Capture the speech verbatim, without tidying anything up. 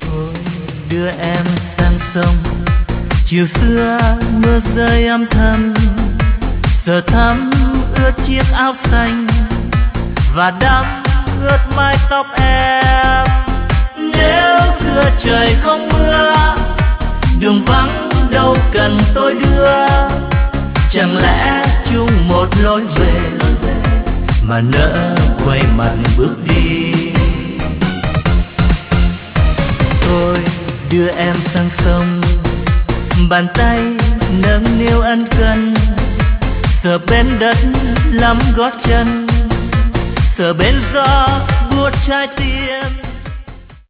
Thôi đưa em sang sông, chiều xưa mưa rơi âm thầm, giờ thắm ướt chiếc áo xanh và đắm ướt mái tóc em. Nếu xưa trời không mưa, đường vắng đâu cần tôi đưa, chẳng lẽ chung một lối về mà nỡ quay mặt bước đi. Tôi đưa em sang sông, bàn tay nâng niu ân cần, giờ bên đất lắm gót chân, giờ bên gió buốt trái tim.